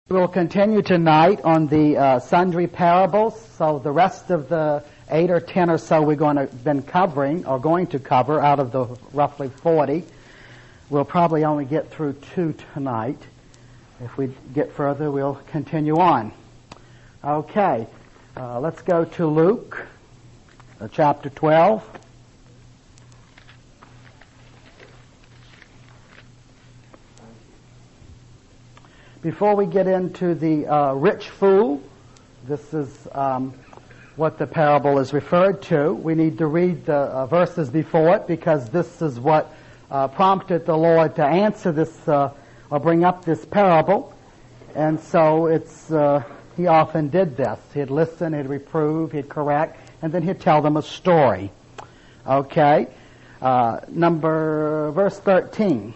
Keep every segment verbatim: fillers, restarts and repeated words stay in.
We'll continue tonight on the uh, sundry parables. So the rest of the eight or ten or so we're going to been covering or going to cover out of the roughly forty. We'll probably only get through two tonight. If we get further, we'll continue on. Okay, uh, let's go to Luke, uh, chapter twelve. Before we get into the uh, rich fool, this is um, what the parable is referred to. We need to read the uh, verses before it because this is what uh, prompted the Lord to answer this uh, or bring up this parable. And so it's uh, he often did this. He'd listen, he'd reprove, he'd correct, and then he'd tell them a story. Okay, uh, number verse thirteen.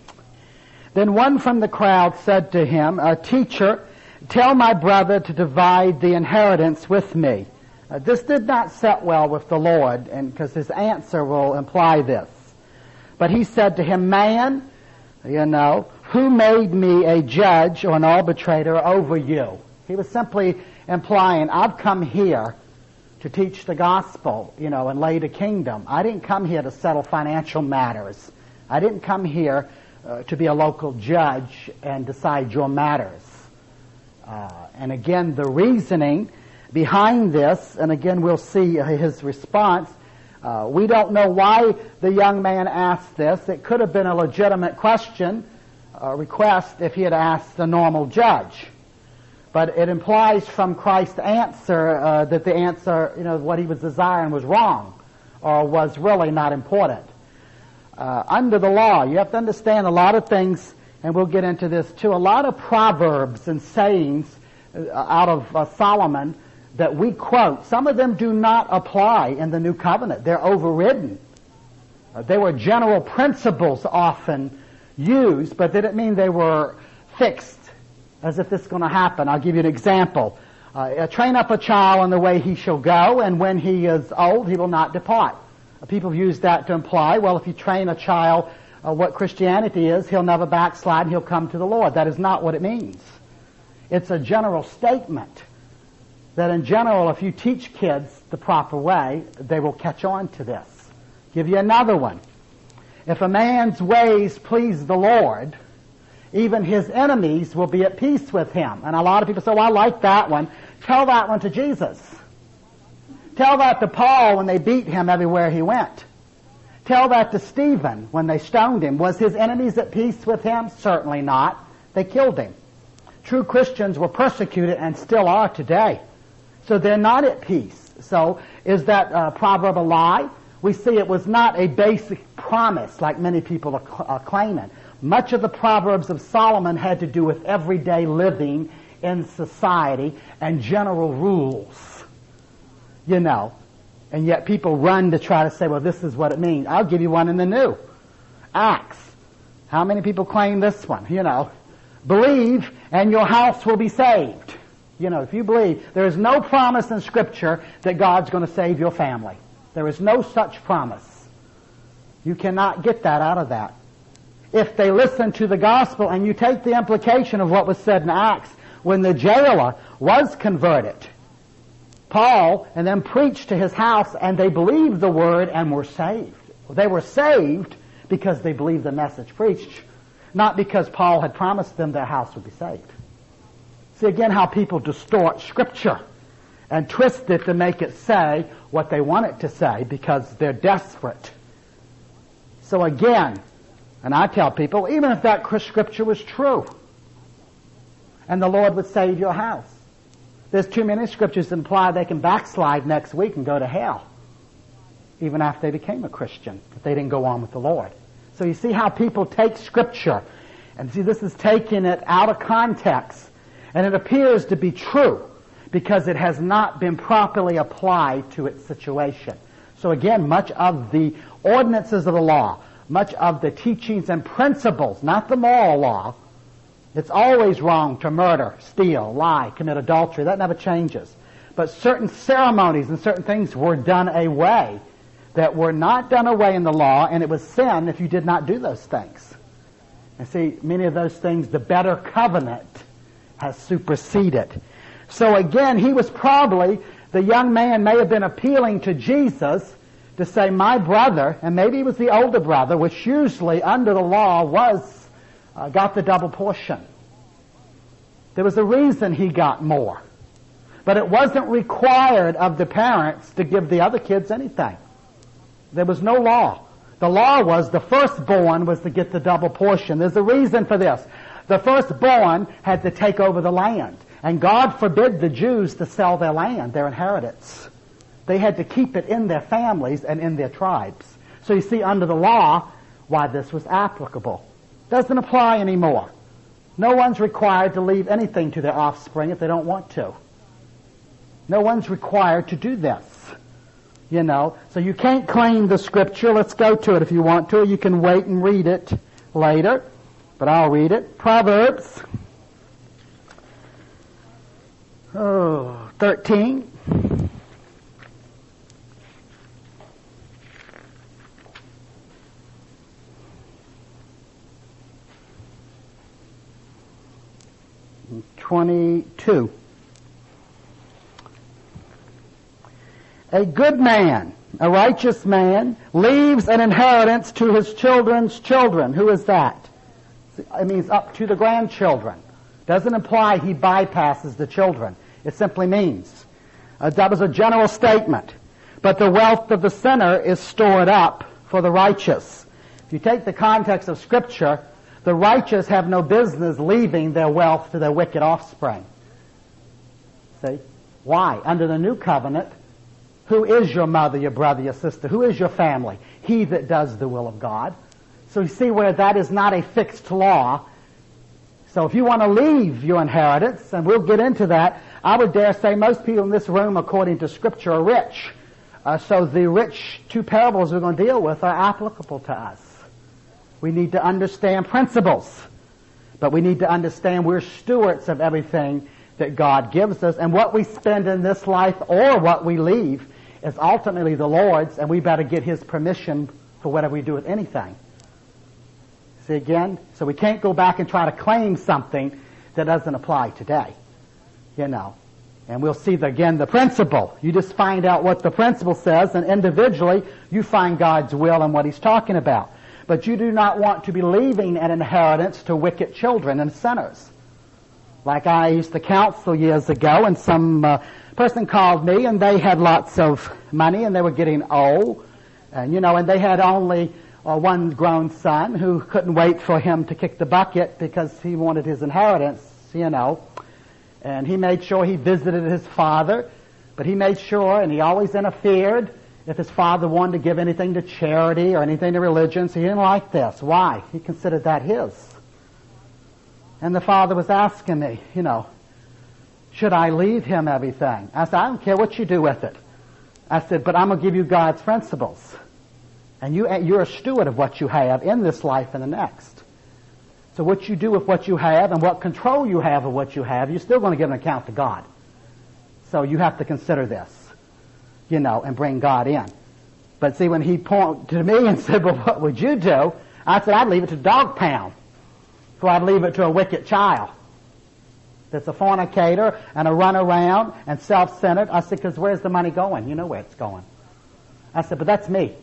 Then one from the crowd said to him, uh, Teacher, tell my brother to divide the inheritance with me. Uh, this did not set well with the Lord, and because his answer will imply this. But he said to him, Man, you know, who made me a judge or an arbitrator over you? He was simply implying, I've come here to teach the gospel, you know, and lay the kingdom. I didn't come here to settle financial matters. I didn't come here Uh, to be a local judge and decide your matters. Uh, and again, the reasoning behind this, and again we'll see his response, uh, we don't know why the young man asked this. It could have been a legitimate question, a request, if he had asked a normal judge. But it implies from Christ's answer uh, that the answer, you know, what he was desiring was wrong, or was really not important. Uh, under the law, you have to understand a lot of things, and we'll get into this too, a lot of proverbs and sayings uh, out of uh, Solomon that we quote, some of them do not apply in the New Covenant. They're overridden. Uh, they were general principles often used, but didn't mean they were fixed, as if this is going to happen. I'll give you an example. Uh, train up a child in the way he shall go, and when he is old, he will not depart. People have used that to imply, well, if you train a child uh, what Christianity is, he'll never backslide and he'll come to the Lord. That is not what it means. It's a general statement that in general, if you teach kids the proper way, they will catch on to this. Give you another one. If a man's ways please the Lord, even his enemies will be at peace with him. And a lot of people say, well, I like that one. Tell that one to Jesus. Tell that to Paul when they beat him everywhere he went. Tell that to Stephen when they stoned him. Was his enemies at peace with him? Certainly not. They killed him. True Christians were persecuted and still are today. So they're not at peace. So is that uh, proverb a lie? We see it was not a basic promise like many people are, cl- are claiming. Much of the Proverbs of Solomon had to do with everyday living in society and general rules. You know, and yet people run to try to say, well, this is what it means. I'll give you one in the New. Acts. How many people claim this one? You know, believe and your house will be saved. You know, if you believe, there is no promise in Scripture that God's going to save your family. There is no such promise. You cannot get that out of that. If they listen to the gospel and you take the implication of what was said in Acts when the jailer was converted, Paul and them preached to his house and they believed the word and were saved. They were saved because they believed the message preached, not because Paul had promised them their house would be saved. See again how people distort Scripture and twist it to make it say what they want it to say because they're desperate. So again, and I tell people, even if that Scripture was true and the Lord would save your house, there's too many scriptures that imply they can backslide next week and go to hell, even after they became a Christian, if they didn't go on with the Lord. So you see how people take Scripture, and see this is taking it out of context, and it appears to be true because it has not been properly applied to its situation. So again, much of the ordinances of the law, much of the teachings and principles, not the moral law. It's always wrong to murder, steal, lie, commit adultery. That never changes. But certain ceremonies and certain things were done away that were not done away in the law, and it was sin if you did not do those things. And see, many of those things, the better covenant has superseded. So again, he was probably, the young man may have been appealing to Jesus to say, my brother, and maybe he was the older brother, which usually under the law was, uh, got the double portion. There was a reason he got more. But it wasn't required of the parents to give the other kids anything. There was no law. The law was the firstborn was to get the double portion. There's a reason for this. The firstborn had to take over the land. And God forbid the Jews to sell their land, their inheritance. They had to keep it in their families and in their tribes. So you see, under the law, why this was applicable. Doesn't apply anymore. No one's required to leave anything to their offspring if they don't want to. No one's required to do this. You know, so you can't claim the scripture. Let's go to it if you want to. You can wait and read it later, but I'll read it. Proverbs oh, thirteen. twenty-two. A good man, a righteous man, leaves an inheritance to his children's children. Who is that? It means up to the grandchildren. Doesn't imply he bypasses the children. It simply means. Uh, that was a general statement. But the wealth of the sinner is stored up for the righteous. If you take the context of Scripture, the righteous have no business leaving their wealth to their wicked offspring. See? Why? Under the new covenant, who is your mother, your brother, your sister? Who is your family? He that does the will of God. So you see where that is not a fixed law. So if you want to leave your inheritance, and we'll get into that, I would dare say most people in this room, according to Scripture, are rich. Uh, so the rich two parables we're going to deal with are applicable to us. We need to understand principles. But we need to understand we're stewards of everything that God gives us. And what we spend in this life or what we leave is ultimately the Lord's, and we better get His permission for whatever we do with anything. See again? So we can't go back and try to claim something that doesn't apply today. You know. And we'll see, the, again, the principle. You just find out what the principle says, and individually you find God's will and what He's talking about. But you do not want to be leaving an inheritance to wicked children and sinners. Like I used to counsel years ago, and some uh, person called me, and they had lots of money, and they were getting old, and you know, and they had only uh, one grown son who couldn't wait for him to kick the bucket because he wanted his inheritance, you know. And he made sure he visited his father, but he made sure, and he always interfered if his father wanted to give anything to charity or anything to religion. So he didn't like this. Why? He considered that his. And the father was asking me, you know, should I leave him everything? I said, I don't care what you do with it. I said, but I'm going to give you God's principles. And you, you're a steward of what you have in this life and the next. So what you do with what you have and what control you have of what you have, you're still going to give an account to God. So you have to consider this, you know, and bring God in. But see, when he pointed to me and said, well, what would you do? I said, I'd leave it to dog pound. So I'd leave it to a wicked child that's a fornicator and a runaround and self-centered. I said, because where's the money going? You know where it's going. I said, but that's me.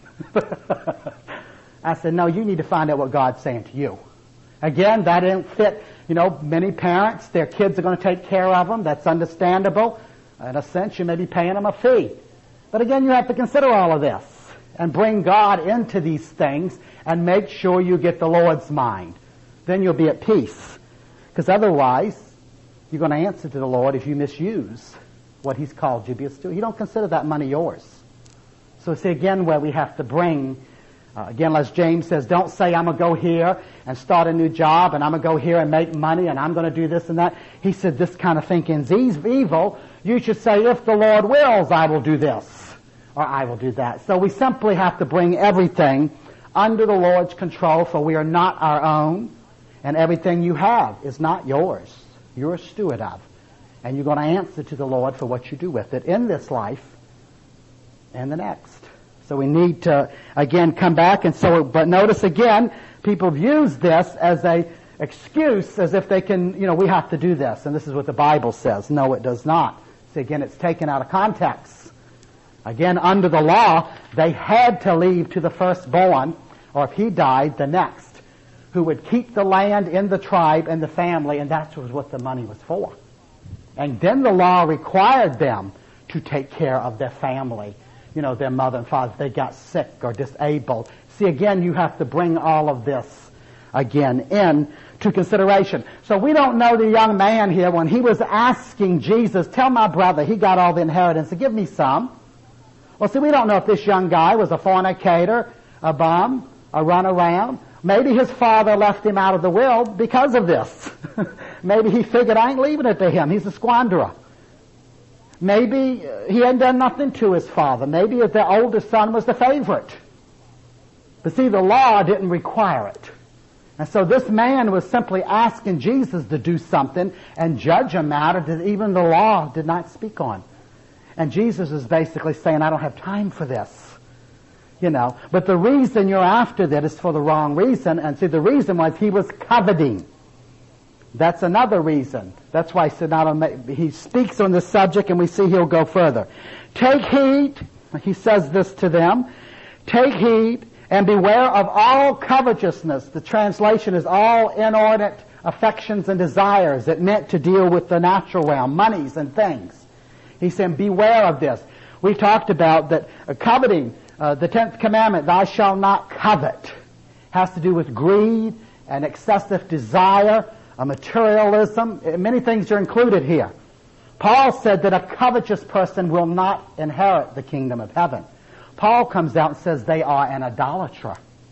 I said, no, you need to find out what God's saying to you. Again, that didn't fit. You know, many parents, their kids are going to take care of them. That's understandable. In a sense, you may be paying them a fee. But again, you have to consider all of this and bring God into these things and make sure you get the Lord's mind. Then you'll be at peace. Because otherwise, you're going to answer to the Lord if you misuse what He's called you to be a steward. You don't consider that money yours. So see again where we have to bring, uh, again as James says, don't say I'm going to go here and start a new job and I'm going to go here and make money and I'm going to do this and that. He said this kind of thinking is evil. You should say, if the Lord wills, I will do this or I will do that. So we simply have to bring everything under the Lord's control, for we are not our own. And everything you have is not yours. You're a steward of. And you're going to answer to the Lord for what you do with it in this life and the next. So we need to, again, come back. And so, but notice again, people have used this as a excuse as if they can, you know, we have to do this, and this is what the Bible says. No, it does not. See, again, it's taken out of context. Again, under the law, they had to leave to the firstborn, or if he died, the next, who would keep the land in the tribe and the family, and that was what the money was for. And then the law required them to take care of their family, you know, their mother and father, if they got sick or disabled. See, again, you have to bring all of this, again, in to consideration. So we don't know the young man here when he was asking Jesus, tell my brother he got all the inheritance, so give me some. Well, see, we don't know if this young guy was a fornicator, a bum, a runaround. Maybe his father left him out of the will because of this. Maybe he figured, I ain't leaving it to him. He's a squanderer. Maybe he hadn't done nothing to his father. Maybe the older son was the favorite. But see, the law didn't require it. And so this man was simply asking Jesus to do something and judge a matter that even the law did not speak on. And Jesus is basically saying, I don't have time for this. You know, but the reason you're after that is for the wrong reason. And see, the reason was he was coveting. That's another reason. That's why he said, not on, he speaks on this subject, and we see he'll go further. Take heed, he says this to them, take heed and beware of all covetousness. The translation is all inordinate affections and desires. It meant to deal with the natural realm, monies and things. He said, beware of this. We talked about that uh, coveting, uh, the tenth commandment, thou shalt not covet, has to do with greed and excessive desire, a materialism. Many things are included here. Paul said that a covetous person will not inherit the kingdom of heaven. Paul comes out and says they are an idolater.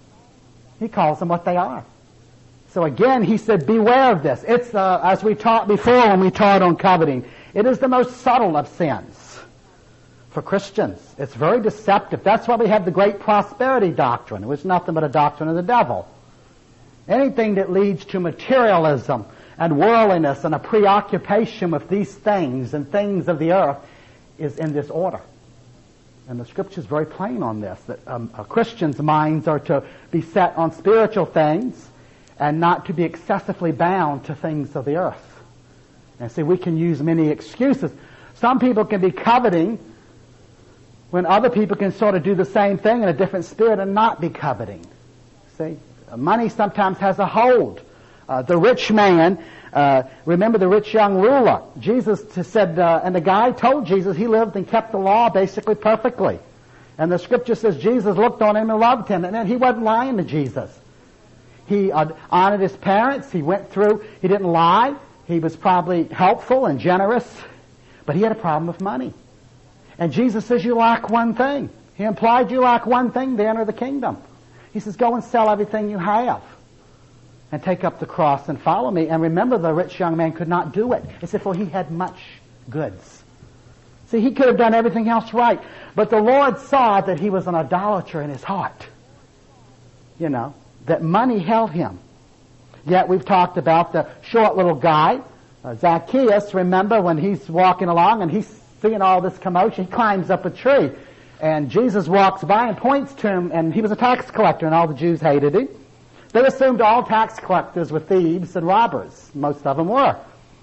He calls them what they are. So again, he said, beware of this. It's, uh, as we taught before when we taught on coveting, it is the most subtle of sins for Christians. It's very deceptive. That's why we have the great prosperity doctrine. It was nothing but a doctrine of the devil. Anything that leads to materialism and worldliness and a preoccupation with these things and things of the earth is in this order. And the Scripture is very plain on this, that um, a Christian's minds are to be set on spiritual things and not to be excessively bound to things of the earth. And see, we can use many excuses. Some people can be coveting when other people can sort of do the same thing in a different spirit and not be coveting. See? Money sometimes has a hold. Uh, the rich man, uh, remember the rich young ruler. Jesus said, uh, and the guy told Jesus he lived and kept the law basically perfectly. And the Scripture says Jesus looked on him and loved him. And then he wasn't lying to Jesus. He uh, honored his parents. He went through, he didn't lie. He was probably helpful and generous. But he had a problem with money. And Jesus says, you lack one thing. He implied you lack one thing to enter the kingdom. He says, go and sell everything you have and take up the cross and follow me. And remember, the rich young man could not do it. He said, for he had much goods. See, he could have done everything else right. But the Lord saw that he was an idolater in his heart. You know, that money held him. Yet we've talked about the short little guy, uh, Zacchaeus. Remember when he's walking along and he's seeing all this commotion, he climbs up a tree. And Jesus walks by and points to him, and he was a tax collector, and all the Jews hated him. They assumed all tax collectors were thieves and robbers. Most of them were.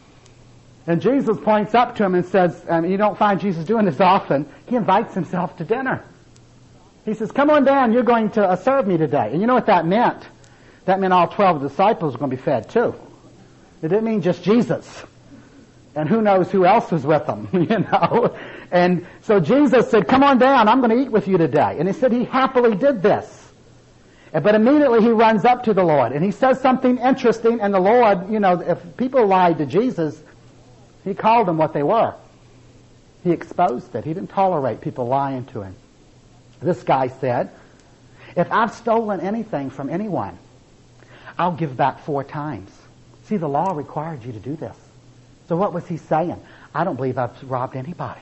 And Jesus points up to him and says, and you don't find Jesus doing this often, he invites himself to dinner. He says, come on down, you're going to uh, serve me today. And you know what that meant? That meant all twelve disciples were going to be fed too. It didn't mean just Jesus. And who knows who else was with them, you know. And so Jesus said, come on down, I'm going to eat with you today. And he said he happily did this. But immediately he runs up to the Lord and he says something interesting, and the Lord, you know, if people lied to Jesus, he called them what they were. He exposed it. He didn't tolerate people lying to him. This guy said, if I've stolen anything from anyone, I'll give back four times. See, the law required you to do this. So what was he saying? I don't believe I've robbed anybody.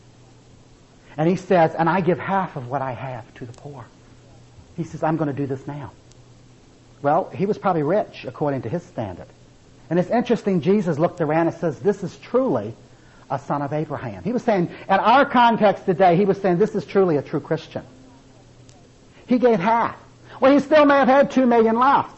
And he says, and I give half of what I have to the poor. He says, I'm going to do this now. Well, he was probably rich according to his standard. And it's interesting, Jesus looked around and says, this is truly a son of Abraham. He was saying, in our context today, he was saying this is truly a true Christian. He gave half. Well, he still may have had two million left.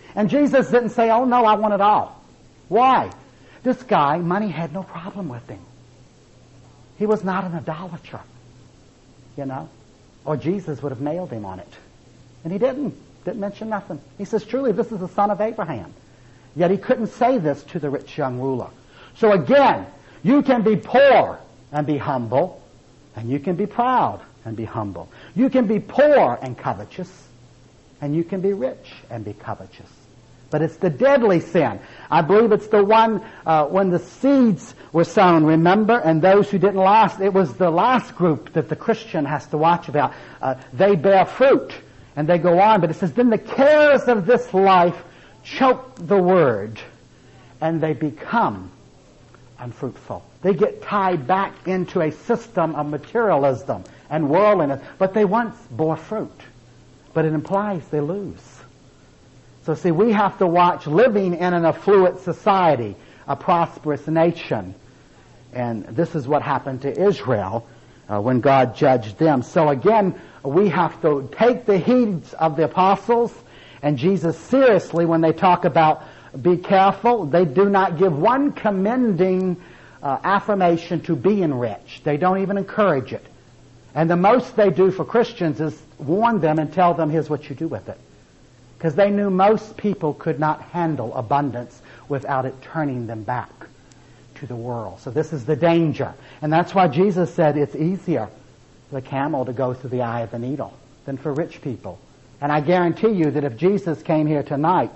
And Jesus didn't say, oh no, I want it all. Why? This guy, money had no problem with him. He was not an idolater, you know, or Jesus would have nailed him on it. And he didn't, didn't mention nothing. He says, truly, this is the son of Abraham. Yet he couldn't say this to the rich young ruler. So again, you can be poor and be humble, and you can be proud and be humble. You can be poor and covetous, and you can be rich and be covetous. But it's the deadly sin. I believe it's the one uh, when the seeds were sown, remember? And those who didn't last, it was the last group that the Christian has to watch about. Uh, they bear fruit, and they go on. But it says, then the cares of this life choke the word, and they become unfruitful. They get tied back into a system of materialism and worldliness. But they once bore fruit. But it implies they lose. So see, we have to watch living in an affluent society, a prosperous nation. And this is what happened to Israel uh, when God judged them. So again, we have to take the heeds of the apostles and Jesus seriously when they talk about be careful. They do not give one commending uh, affirmation to being rich. They don't even encourage it. And the most they do for Christians is warn them and tell them, here's what you do with it. Because they knew most people could not handle abundance without it turning them back to the world. So this is the danger. And that's why Jesus said it's easier for the camel to go through the eye of the needle than for rich people. And I guarantee you that if Jesus came here tonight,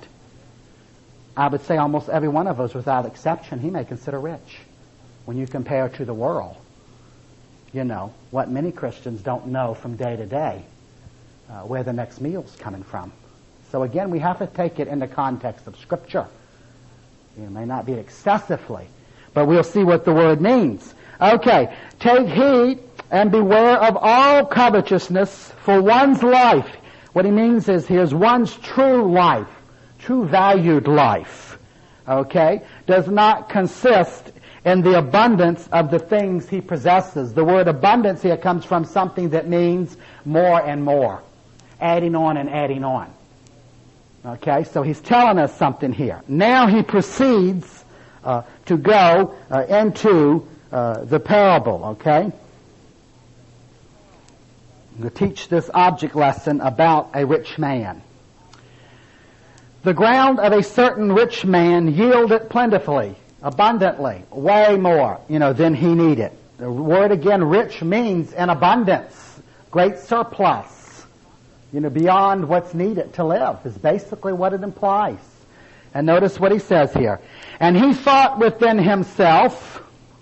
I would say almost every one of us, without exception, he may consider rich. When you compare to the world, you know, what many Christians don't know from day to day, uh, where the next meal's coming from. So again, we have to take it in the context of Scripture. It may not be excessively, but we'll see what the word means. Okay, take heed and beware of all covetousness, for one's life, what he means is here's one's true life, true valued life, okay, does not consist in the abundance of the things he possesses. The word abundance here comes from something that means more and more, adding on and adding on. Okay, so he's telling us something here. Now he proceeds uh, to go uh, into uh, the parable, okay? I'm going to teach this object lesson about a rich man. The ground of a certain rich man yielded plentifully, abundantly, way more, you know, than he needed. The word again, rich, means an abundance, great surplus. You know, beyond what's needed to live is basically what it implies. And notice what he says here. And he thought within himself,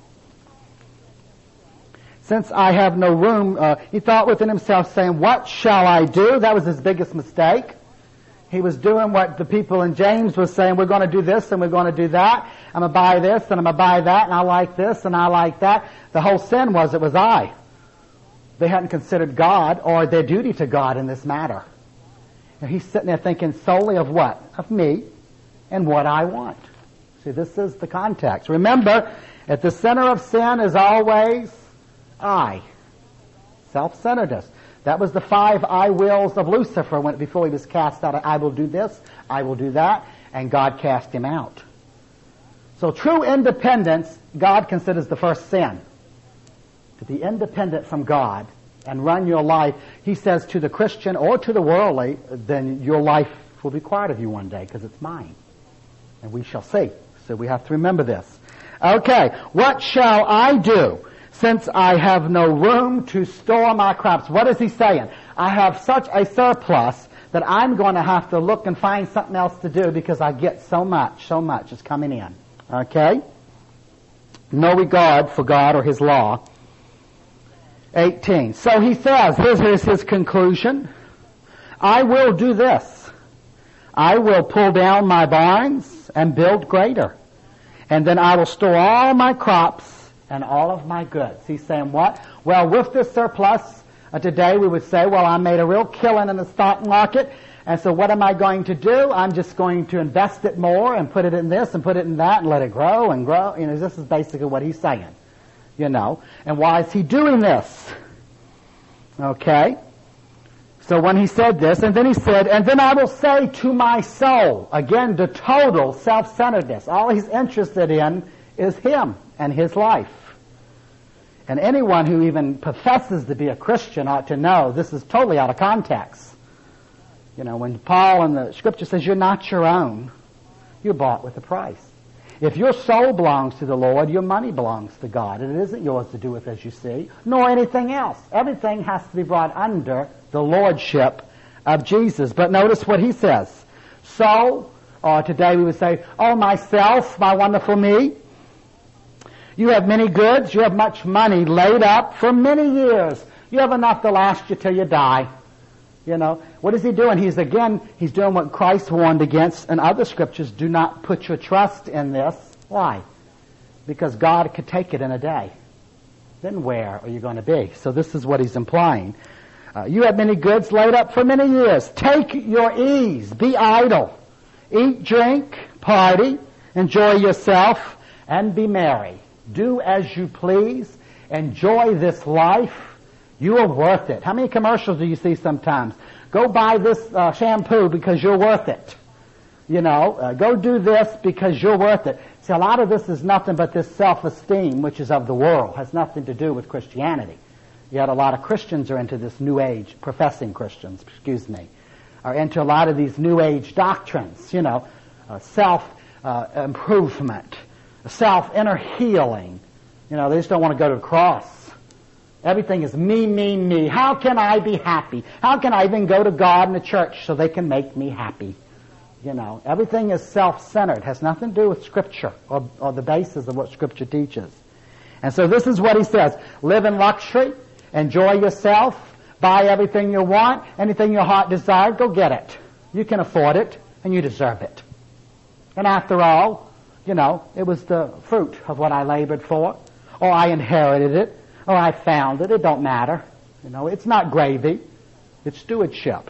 since I have no room, uh, he thought within himself saying, what shall I do? That was his biggest mistake. He was doing what the people in James was saying, we're going to do this and we're going to do that. I'm going to buy this and I'm going to buy that and I like this and I like that. The whole sin was it was I. They hadn't considered God or their duty to God in this matter. And he's sitting there thinking solely of what? Of me and what I want. See, this is the context. Remember, at the center of sin is always I. Self-centeredness. That was the five I wills of Lucifer when, before he was cast out. I will do this, I will do that, and God cast him out. So true independence, God considers the first sin. To be independent from God and run your life, he says to the Christian or to the worldly, then your life will be required of you one day because it's mine. And we shall see. So we have to remember this. Okay, what shall I do since I have no room to store my crops? What is he saying? I have such a surplus that I'm going to have to look and find something else to do because I get so much, so much is coming in. Okay? No regard for God or his law. eighteen. So he says, here's, here's his conclusion. I will do this. I will pull down my barns and build greater. And then I will store all my crops and all of my goods. He's saying what? Well, with this surplus, uh, today we would say, well, I made a real killing in the stock market. And so what am I going to do? I'm just going to invest it more and put it in this and put it in that and let it grow and grow. You know, this is basically what he's saying. You know, and why is he doing this? Okay. So when he said this, and then he said, and then I will say to my soul, again, the total self-centeredness. All he's interested in is him and his life. And anyone who even professes to be a Christian ought to know this is totally out of context. You know, when Paul in the Scripture says you're not your own, you're bought with a price. If your soul belongs to the Lord, your money belongs to God. And it isn't yours to do with as you see, nor anything else. Everything has to be brought under the lordship of Jesus. But notice what he says. So, or today we would say, oh, myself, my wonderful me. You have many goods, you have much money laid up for many years. You have enough to last you till you die. You know, what is he doing? He's again, he's doing what Christ warned against in other scriptures. Do not put your trust in this. Why? Because God could take it in a day. Then where are you going to be? So this is what he's implying. Uh, you have many goods laid up for many years. Take your ease. Be idle. Eat, drink, party, enjoy yourself, and be merry. Do as you please. Enjoy this life. You are worth it. How many commercials do you see sometimes? Go buy this uh, shampoo because you're worth it. You know, uh, go do this because you're worth it. See, a lot of this is nothing but this self-esteem, which is of the world, has nothing to do with Christianity. Yet a lot of Christians are into this New Age, professing Christians, excuse me, are into a lot of these New Age doctrines, you know, uh, self-improvement, uh, self-inner healing. You know, they just don't want to go to the cross. Everything is me, me, me. How can I be happy? How can I even go to God and the church so they can make me happy? You know, everything is self-centered. It has nothing to do with Scripture or, or the basis of what Scripture teaches. And so this is what he says. Live in luxury. Enjoy yourself. Buy everything you want. Anything your heart desires, go get it. You can afford it, and you deserve it. And after all, you know, it was the fruit of what I labored for, or I inherited it, or I found it. It don't matter. You know, it's not gravy. It's stewardship.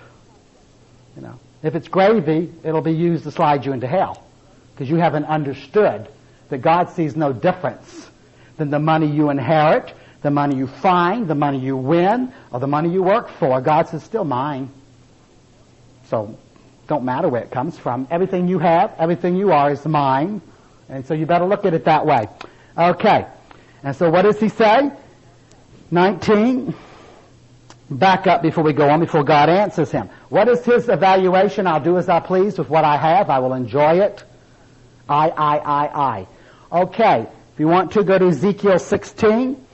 You know, if it's gravy, it'll be used to slide you into hell because you haven't understood that God sees no difference than the money you inherit, the money you find, the money you win, or the money you work for. God says, still mine. So, don't matter where it comes from. Everything you have, everything you are is mine. And so you better look at it that way. Okay. And so what does he say? nineteen. Back up before we go on, before God answers him. What is his evaluation? I'll do as I please with what I have. I will enjoy it. I, I, I, I. Okay. If you want to, go to Ezekiel sixteen.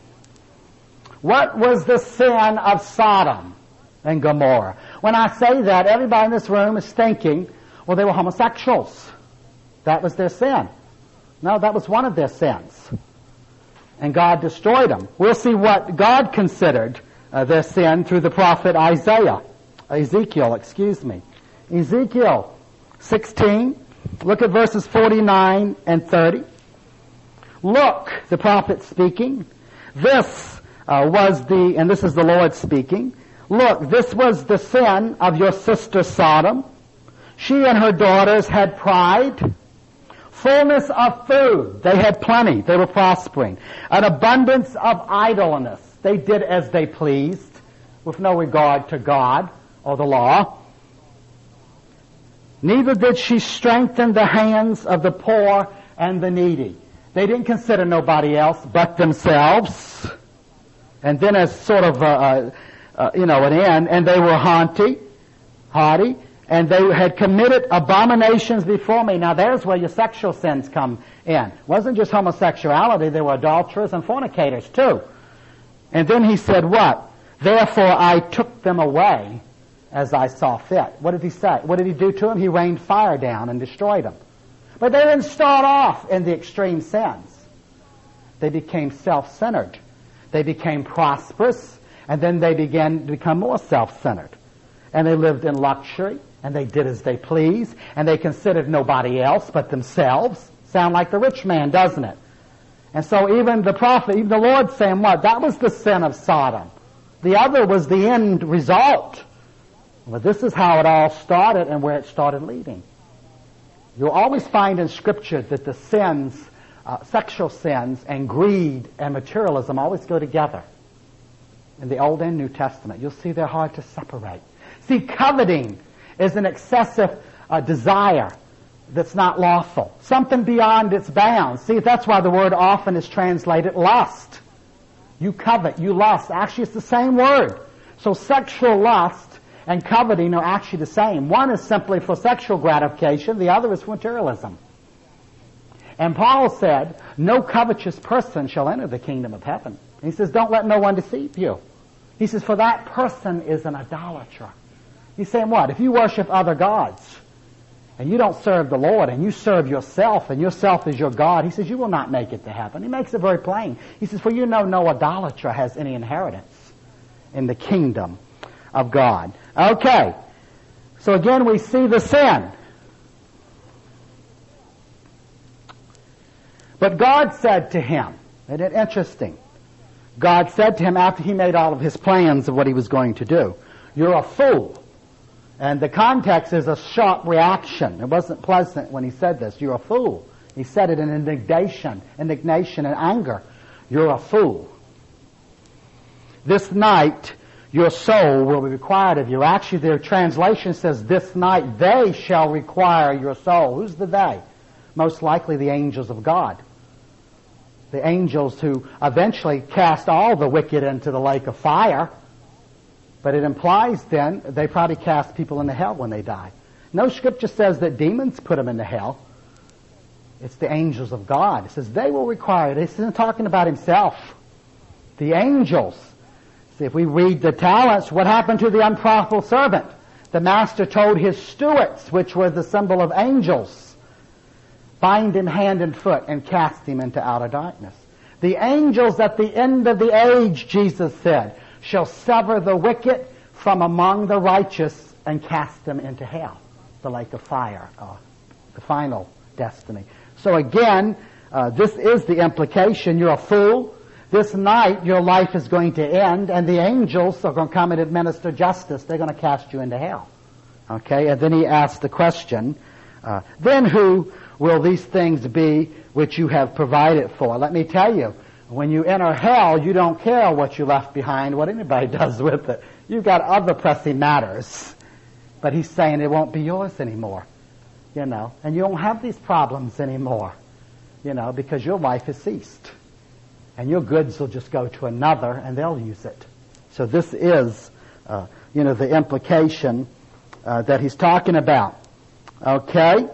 What was the sin of Sodom and Gomorrah? When I say that, everybody in this room is thinking, well, they were homosexuals. That was their sin. No, that was one of their sins. And God destroyed them. We'll see what God considered uh, their sin through the prophet Isaiah. Ezekiel, excuse me. Ezekiel sixteen. Look at verses forty-nine and thirty. Look, the prophet speaking. This uh, was the, and this is the Lord speaking. Look, this was the sin of your sister Sodom. She and her daughters had pride. Fullness of food. They had plenty. They were prospering. An abundance of idleness. They did as they pleased, with no regard to God or the law. Neither did she strengthen the hands of the poor and the needy. They didn't consider nobody else but themselves. And then as sort of, uh, uh, you know, an end, and they were haughty, haughty, and they had committed abominations before me. Now there's where your sexual sins come in. It wasn't just homosexuality, there were adulterers and fornicators too. And then he said what? Therefore I took them away as I saw fit. What did he say? What did he do to them? He rained fire down and destroyed them. But they didn't start off in the extreme sins. They became self-centered. They became prosperous, and then they began to become more self-centered. And they lived in luxury, and they did as they pleased, and they considered nobody else but themselves. Sound like the rich man, doesn't it? And so even the prophet, even the Lord saying what? That was the sin of Sodom. The other was the end result. Well, this is how it all started and where it started leading. You'll always find in Scripture that the sins, uh, sexual sins and greed and materialism always go together. in the Old and New Testament. You'll see they're hard to separate. See, coveting is an excessive uh, desire that's not lawful. Something beyond its bounds. See, that's why the word often is translated lust. You covet, you lust. Actually, it's the same word. So sexual lust and coveting are actually the same. One is simply for sexual gratification. The other is for materialism. And Paul said, no covetous person shall enter the kingdom of heaven. And he says, don't let no one deceive you. He says, for that person is an idolater. He's saying what? If you worship other gods, and you don't serve the Lord, and you serve yourself, and yourself is your God, he says, you will not make it to heaven. He makes it very plain. He says, for you know no idolater has any inheritance in the kingdom of God. Okay. So again, we see the sin. But God said to him, isn't it interesting? God said to him after he made all of his plans of what he was going to do, you're a fool. And the context is a sharp reaction. It wasn't pleasant when he said this. You're a fool. He said it in indignation, indignation and anger. You're a fool. This night, your soul will be required of you. Actually, their translation says, this night they shall require your soul. Who's the they? Most likely the angels of God. The angels who eventually cast all the wicked into the lake of fire. But it implies then they probably cast people into hell when they die. No scripture says that demons put them into hell. It's the angels of God. It says they will require it. This isn't talking about himself. The angels. See, if we read the talents, what happened to the unprofitable servant? The master told his stewards, which were the symbol of angels, bind him hand and foot and cast him into outer darkness. The angels at the end of the age, Jesus said, shall sever the wicked from among the righteous and cast them into hell, the lake of fire, uh, the final destiny. So again, uh, this is the implication. You're a fool. This night your life is going to end, and the angels are going to come and administer justice. They're going to cast you into hell. Okay, and then he asked the question, uh, then who will these things be which you have provided for? Let me tell you, when you enter hell, you don't care what you left behind, what anybody does with it. You've got other pressing matters. But he's saying it won't be yours anymore, you know, and you won't have these problems anymore, you know, because your life has ceased. And your goods will just go to another, and they'll use it. So this is, uh, you know, the implication uh, that he's talking about. Okay?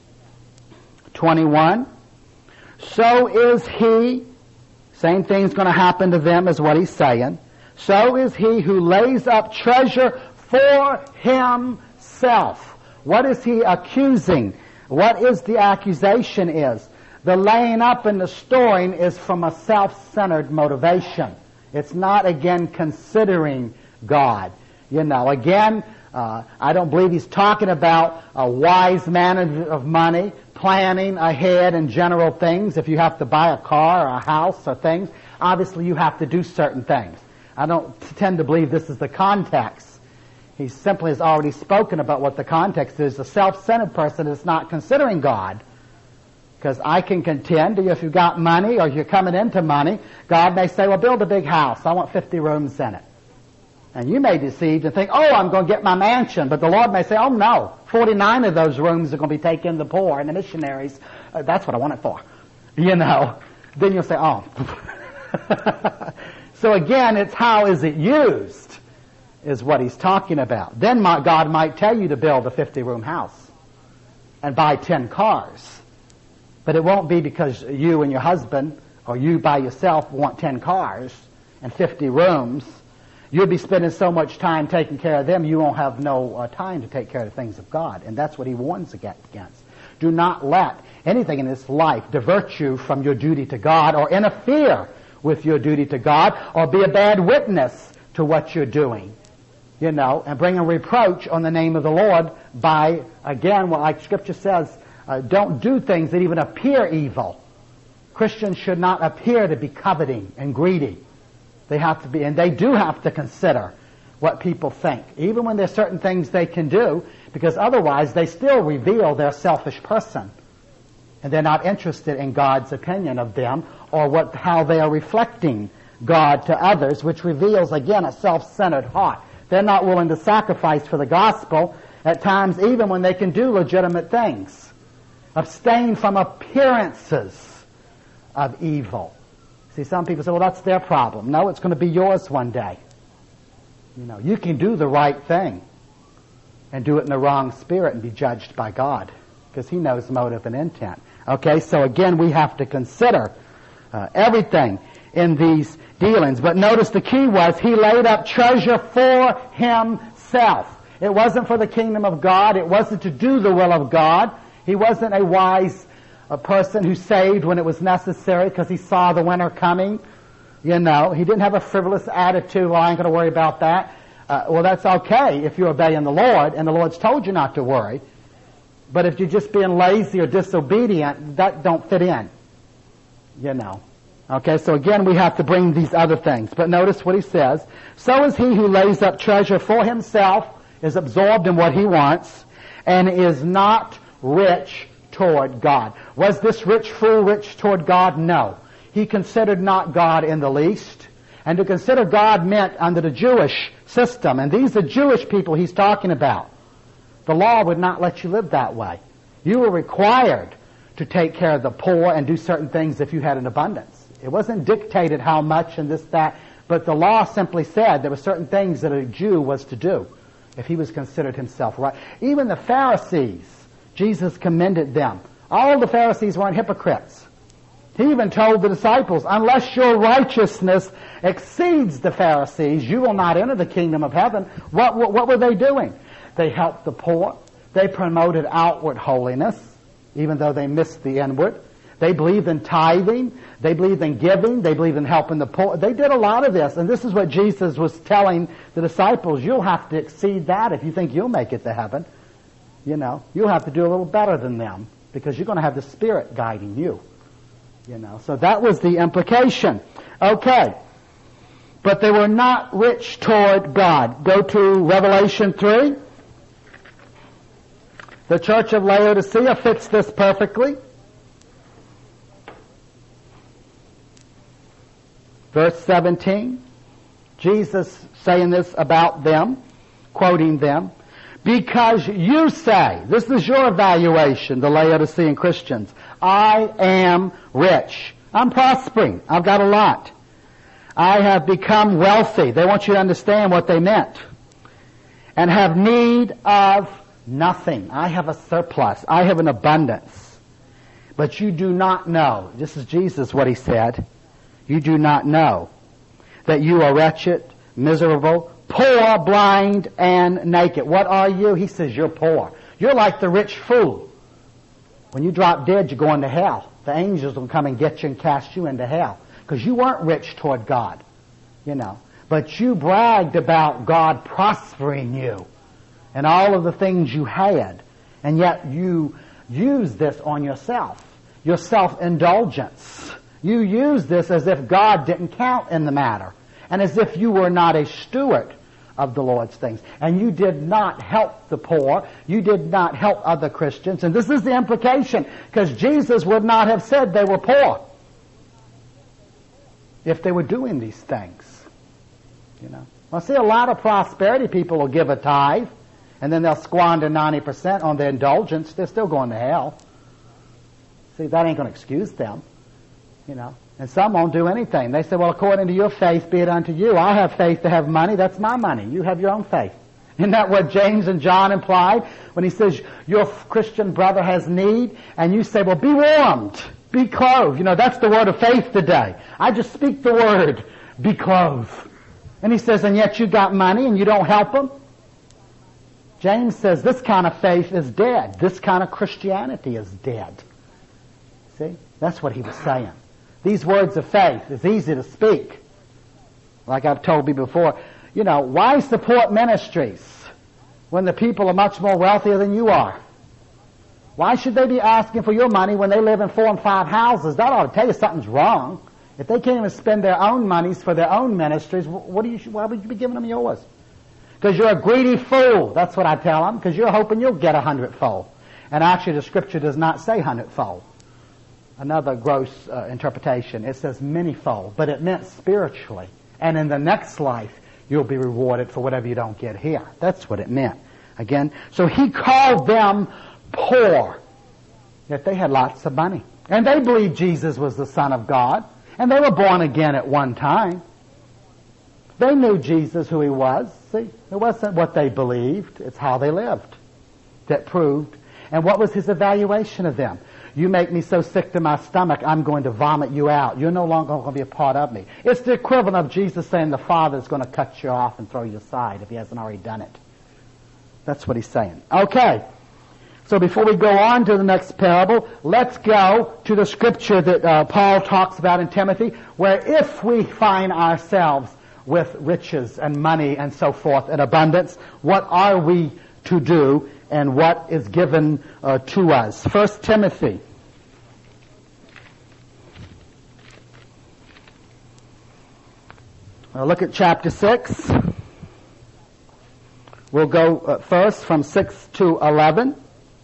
twenty-one. So is he... Same thing's going to happen to them as what he's saying. So is he who lays up treasure for himself. What is he accusing? What is the accusation is? The laying up and the storing is from a self-centered motivation. It's not, again, considering God. You know, again, uh, I don't believe he's talking about a wise management of money, planning ahead in general things. If you have to buy a car or a house or things, obviously you have to do certain things. I don't tend to believe this is the context. He simply has already spoken about what the context is. A self-centered person is not considering God. Because I can contend, if you've got money or you're coming into money, God may say, well, build a big house. I want fifty rooms in it. And you may be deceived and think, oh, I'm going to get my mansion. But the Lord may say, oh, no, forty-nine of those rooms are going to be taken to the poor and the missionaries. Uh, that's what I want it for. You know. Then you'll say, oh. So again, it's how is it used is what he's talking about. Then my, God might tell you to build a fifty-room house and buy ten cars. But it won't be because you and your husband or you by yourself want ten cars and fifty rooms. You'll be spending so much time taking care of them, you won't have no uh, time to take care of the things of God. And that's what he warns against. Do not let anything in this life divert you from your duty to God or interfere with your duty to God or be a bad witness to what you're doing. You know, and bring a reproach on the name of the Lord by, again, well, like Scripture says, uh, don't do things that even appear evil. Christians should not appear to be coveting and greedy. They have to be, and they do have to consider what people think, even when there's certain things they can do, because otherwise they still reveal their selfish person. And they're not interested in God's opinion of them or what how they are reflecting God to others, which reveals, again, a self-centered heart. They're not willing to sacrifice for the gospel, at times even when they can do legitimate things. Abstain from appearances of evil. See, some people say, well, that's their problem. No, it's going to be yours one day. You know, you can do the right thing and do it in the wrong spirit and be judged by God, because He knows motive and intent. Okay, so again, we have to consider uh, everything in these dealings. But notice the key was He laid up treasure for Himself. It wasn't for the kingdom of God. It wasn't to do the will of God. He wasn't a wise a person who saved when it was necessary because he saw the winter coming. You know, he didn't have a frivolous attitude, well, I ain't going to worry about that. Uh, well, that's okay if you're obeying the Lord, and the Lord's told you not to worry. But if you're just being lazy or disobedient, that don't fit in. You know. Okay, so again, we have to bring these other things. But notice what he says. So is he who lays up treasure for himself, is absorbed in what he wants, and is not rich toward God. Was this rich fool rich toward God? No. He considered not God in the least. And to consider God meant under the Jewish system. And these are Jewish people he's talking about. The law would not let you live that way. You were required to take care of the poor and do certain things if you had an abundance. It wasn't dictated how much and this, that, but the law simply said there were certain things that a Jew was to do if he was considered himself right. Even the Pharisees, Jesus commended them. All the Pharisees weren't hypocrites. He even told the disciples, unless your righteousness exceeds the Pharisees, you will not enter the kingdom of heaven. What, what, what were they doing? They helped the poor. They promoted outward holiness, even though they missed the inward. They believed in tithing. They believed in giving. They believed in helping the poor. They did a lot of this, and this is what Jesus was telling the disciples. You'll have to exceed that if you think you'll make it to heaven. You know, you'll have to do a little better than them because you're going to have the Spirit guiding you. You know, so that was the implication. Okay. But they were not rich toward God. Go to Revelation three. The church of Laodicea fits this perfectly. Verse seventeen. Jesus saying this about them, quoting them. Because you say, this is your evaluation, the Laodicean Christians, I am rich. I'm prospering. I've got a lot. I have become wealthy. They want you to understand what they meant. And have need of nothing. I have a surplus. I have an abundance. But you do not know. This is Jesus what he said. You do not know that you are wretched, miserable, poor, blind, and naked. What are you? He says you're poor. You're like the rich fool. When you drop dead, you're going to hell. The angels will come and get you and cast you into hell. Because you weren't rich toward God. You know. But you bragged about God prospering you. And all of the things you had. And yet you used this on yourself. Your self-indulgence. You used this as if God didn't count in the matter. And as if you were not a steward of the Lord's things. And you did not help the poor. You did not help other Christians. And this is the implication, because Jesus would not have said they were poor if they were doing these things. You know. Well, see, a lot of prosperity people will give a tithe, and then they'll squander ninety percent on their indulgence. They're still going to hell. See, that ain't going to excuse them. You know. And some won't do anything. They say, well, according to your faith, be it unto you. I have faith to have money. That's my money. You have your own faith. Isn't that what James and John implied when he says your Christian brother has need? And you say, well, be warmed, be clothed. You know, that's the word of faith today. I just speak the word, be clothed. And he says, and yet you got money and you don't help them? James says this kind of faith is dead. This kind of Christianity is dead. See? That's what he was saying. These words of faith, it's easy to speak. Like I've told you before, you know, why support ministries when the people are much more wealthier than you are? Why should they be asking for your money when they live in four and five houses? That ought to tell you something's wrong. If they can't even spend their own monies for their own ministries, what do you, why would you be giving them yours? Because you're a greedy fool. That's what I tell them. Because you're hoping you'll get a hundredfold. And actually the scripture does not say hundredfold. another gross uh, interpretation. It says manyfold, but it meant spiritually. And in the next life, you'll be rewarded for whatever you don't get here. That's what it meant. Again, so he called them poor, yet they had lots of money. And they believed Jesus was the Son of God, and they were born again at one time. They knew Jesus, who he was. See, it wasn't what they believed, it's how they lived that proved. And what was his evaluation of them? You make me so sick to my stomach, I'm going to vomit you out. You're no longer going to be a part of me. It's the equivalent of Jesus saying the Father's going to cut you off and throw you aside if he hasn't already done it. That's what he's saying. Okay. So before we go on to the next parable, let's go to the scripture that uh, Paul talks about in Timothy, where if we find ourselves with riches and money and so forth in abundance, what are we to do and what is given uh, to us? First Timothy. Now look at chapter six. We'll go uh, first from six to eleven.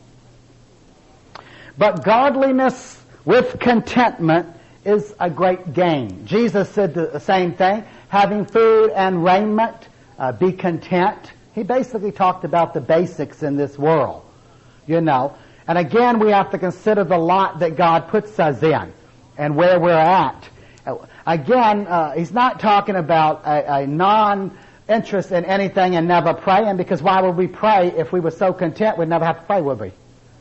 But godliness with contentment is a great gain. Jesus said the same thing. Having food and raiment, uh, be content. He basically talked about the basics in this world, you know. And again, we have to consider the lot that God puts us in and where we're at. Again, uh, he's not talking about a, a non-interest in anything and never praying, because why would we pray if we were so content we'd never have to pray, would we?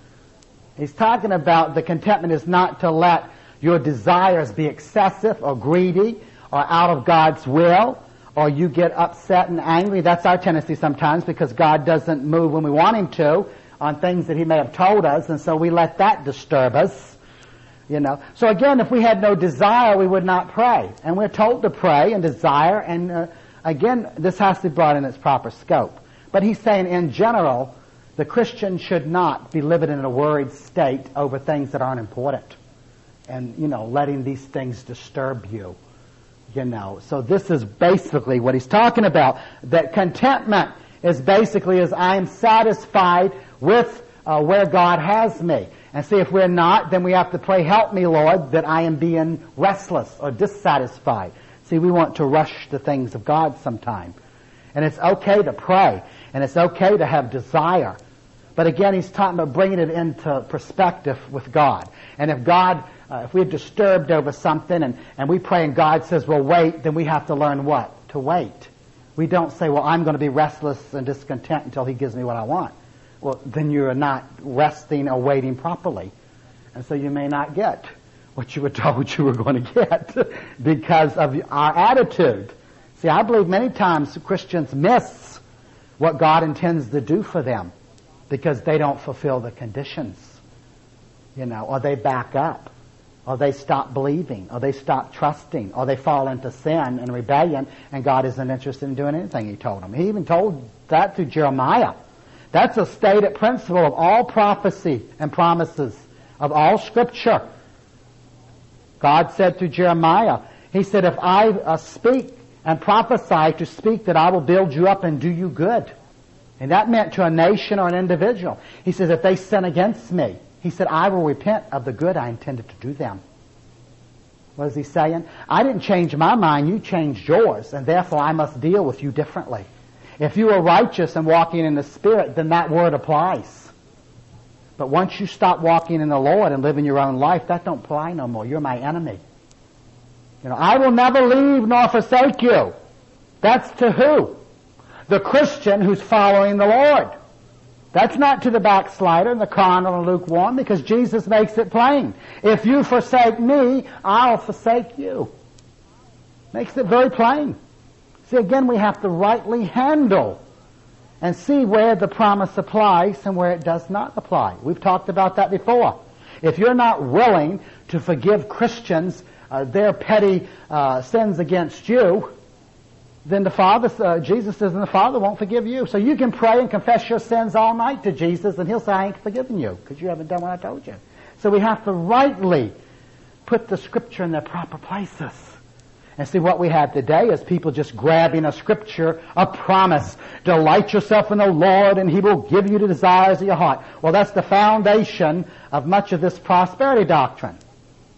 He's talking about the contentment is not to let your desires be excessive or greedy or out of God's will, or you get upset and angry. That's our tendency sometimes, because God doesn't move when we want him to on things that he may have told us, and so we let that disturb us, you know. So again, if we had no desire, we would not pray. And we're told to pray and desire, and uh, again, this has to be brought in its proper scope. But he's saying in general, the Christian should not be living in a worried state over things that aren't important and, you know, letting these things disturb you. You know, so this is basically what he's talking about. That contentment is basically as I am satisfied with uh, where God has me. And see, if we're not, then we have to pray, help me, Lord, that I am being restless or dissatisfied. See, we want to rush the things of God sometime. And it's okay to pray, and it's okay to have desire. But again, he's talking about bringing it into perspective with God. And if God, uh, if we're disturbed over something and, and we pray and God says, well, wait, then we have to learn what? To wait. We don't say, well, I'm going to be restless and discontent until he gives me what I want. Well, then you're not resting or waiting properly. And so you may not get what you were told you were going to get because of our attitude. See, I believe many times Christians miss what God intends to do for them because they don't fulfill the conditions, you know, or they back up, or they stop believing, or they stop trusting, or they fall into sin and rebellion, and God isn't interested in doing anything he told them. He even told that through Jeremiah. That's a stated principle of all prophecy and promises, of all Scripture. God said to Jeremiah, he said, if I uh, speak and prophesy to speak that I will build you up and do you good. And that meant to a nation or an individual. He says, if they sin against me, he said, I will repent of the good I intended to do them. What is he saying? I didn't change my mind, you changed yours, and therefore I must deal with you differently. If you are righteous and walking in the Spirit, then that word applies. But once you stop walking in the Lord and living your own life, that don't apply no more. You're my enemy. You know, I will never leave nor forsake you. That's to who? The Christian who's following the Lord. That's not to the backslider and the carnal and lukewarm, because Jesus makes it plain. If you forsake me, I'll forsake you. Makes it very plain. See, again, we have to rightly handle and see where the promise applies and where it does not apply. We've talked about that before. If you're not willing to forgive Christians uh, their petty uh, sins against you, then the Father, uh, Jesus says, and the Father won't forgive you. So you can pray and confess your sins all night to Jesus, and he'll say, I ain't forgiven you, because you haven't done what I told you. So we have to rightly put the Scripture in their proper places. And see, what we have today is people just grabbing a Scripture, a promise. Delight yourself in the Lord, and he will give you the desires of your heart. Well, that's the foundation of much of this prosperity doctrine.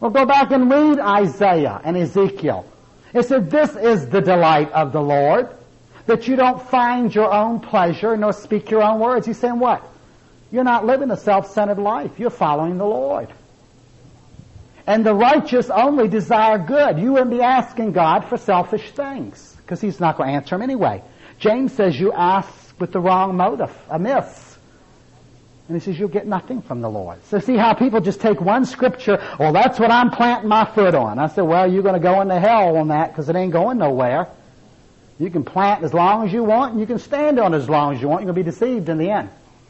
Well, go back and read Isaiah and Ezekiel. It said, this is the delight of the Lord, that you don't find your own pleasure nor speak your own words. He's saying what? You're not living a self-centered life. You're following the Lord. And the righteous only desire good. You wouldn't be asking God for selfish things, because He's not going to answer them anyway. James says you ask with the wrong motive, amiss. And he says you'll get nothing from the Lord. So see how people just take one scripture, well, that's what I'm planting my foot on. I said, well, you're going to go into hell on that, because it ain't going nowhere. You can plant as long as you want, and you can stand on it as long as you want. You're going to be deceived in the end.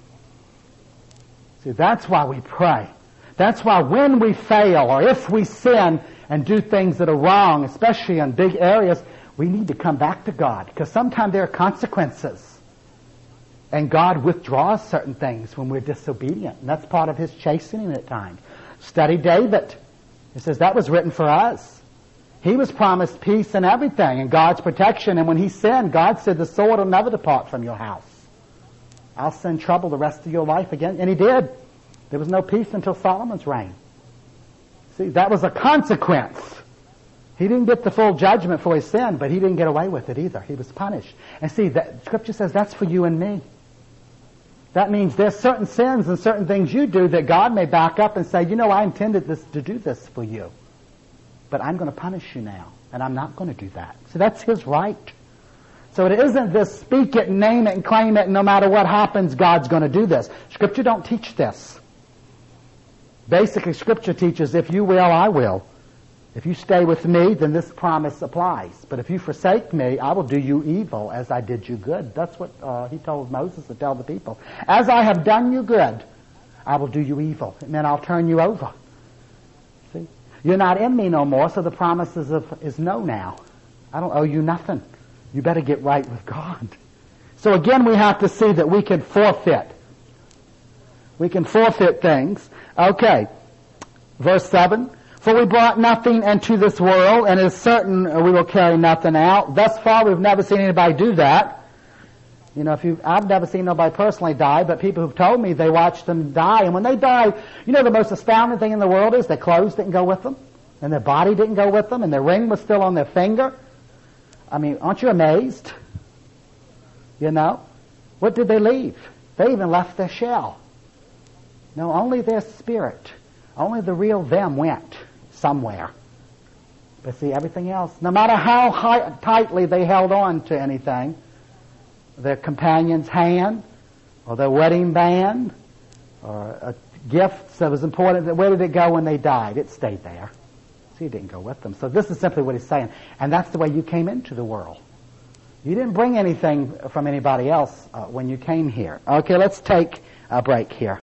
See, that's why we pray. That's why when we fail, or if we sin and do things that are wrong, especially in big areas, we need to come back to God, because sometimes there are consequences. And God withdraws certain things when we're disobedient. And that's part of His chastening at times. Study David. It says that was written for us. He was promised peace and everything and God's protection. And when he sinned, God said, the sword will never depart from your house. I'll send trouble the rest of your life again. And He did. There was no peace until Solomon's reign. See, that was a consequence. He didn't get the full judgment for his sin, but he didn't get away with it either. He was punished. And see, that Scripture says that's for you and me. That means there's certain sins and certain things you do that God may back up and say, you know, I intended this to do this for you, but I'm going to punish you now, and I'm not going to do that. So that's His right. So it isn't this speak it, name it, and claim it, and no matter what happens, God's going to do this. Scripture don't teach this. Basically, Scripture teaches, if you will, I will. If you stay with me, then this promise applies. But if you forsake me, I will do you evil as I did you good. That's what uh, He told Moses to tell the people. As I have done you good, I will do you evil. And then I'll turn you over. See? You're not in me no more, so the promise is, of, is no now. I don't owe you nothing. You better get right with God. So again, we have to see that we can forfeit. We can forfeit things. Okay. Verse seven. For we brought nothing into this world, and it is certain we will carry nothing out. Thus far, we've never seen anybody do that. You know, if you, I've never seen nobody personally die, but people who've told me they watched them die. And when they die, you know the most astounding thing in the world is their clothes didn't go with them, and their body didn't go with them, and their ring was still on their finger. I mean, aren't you amazed? You know? What did they leave? They even left their shell. No, only their spirit. Only the real them went somewhere. But see, everything else, no matter how high, tightly they held on to anything, their companion's hand, or their wedding band, or a gift that was important, where did it go when they died? It stayed there. See, it didn't go with them. So this is simply what he's saying. And that's the way you came into the world. You didn't bring anything from anybody else uh, when you came here. Okay, let's take a break here.